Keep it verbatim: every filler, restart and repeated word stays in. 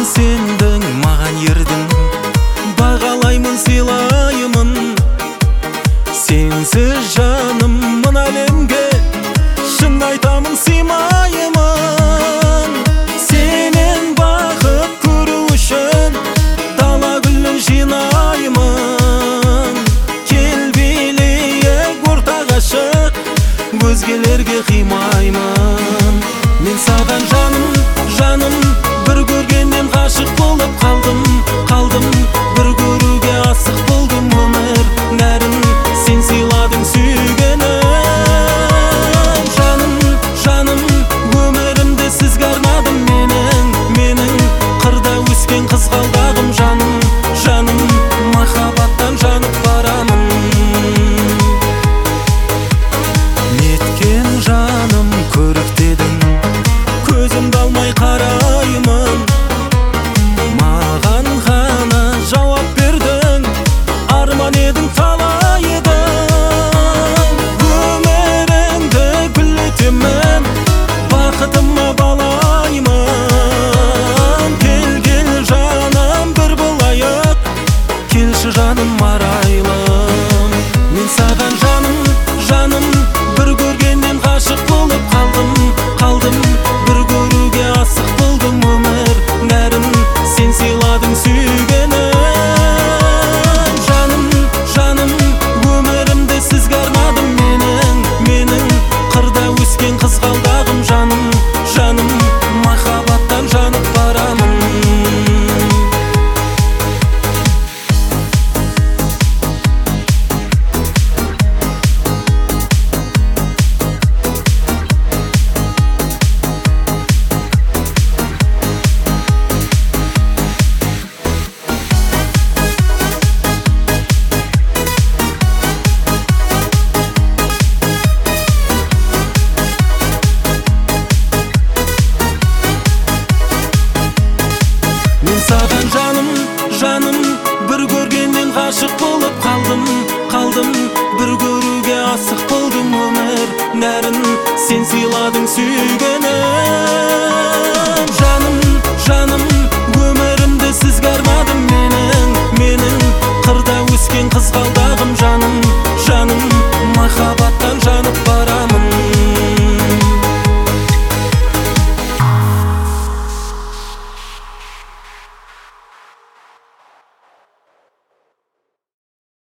сендің маған ердің, бағалаймын сыйлаймын. Сенсіз жаным мына әлемге шын айтамын сыймаймын. Сенен бақыт көру үшін дала гүлін жинаймын. Кел билейік ортаға шық, өзгелерге қимаймын. Мен саған жаным, жаным, бір көргеннен ғашық болып қалдым, қалдым. Бір көруге асық болдым, өмір нәрін сен сыйладың сүйгенім. Жаным, жаным, өмірімді сізге арнадым менің, менің қырда өскен қызғалдағым. Жаным, жаным, махаббаттан жанып барамын. Неткен жаным көріктедің, көзімді алмай қараймын. Маған ғана жауап бердің, арман едің талай едің. Өміріңді гүлдетемін, бақытыма балаймын. Кел, кел жаным, бір болайық, келші жаным арайлым. Мен саған жаным, жаным, бір көргеннен ғашық болып қалдым, қалдым. Бір көруге асық болдым, өмір нәрін сен сыйладың сүйгенім. Жаным, жаным, өмірімді сізге арнадым менің, менің қырда өскен қызғалдағым. Жаным, жаным, махаббаттан жанып барамын. Мен саған жаным, жаным, бір көргеннен ғашық болып қалдым, қалдым. Бір көруге асық болдым, өмір нәрін сен сыйладың сүйгенім. Жаным, жаным,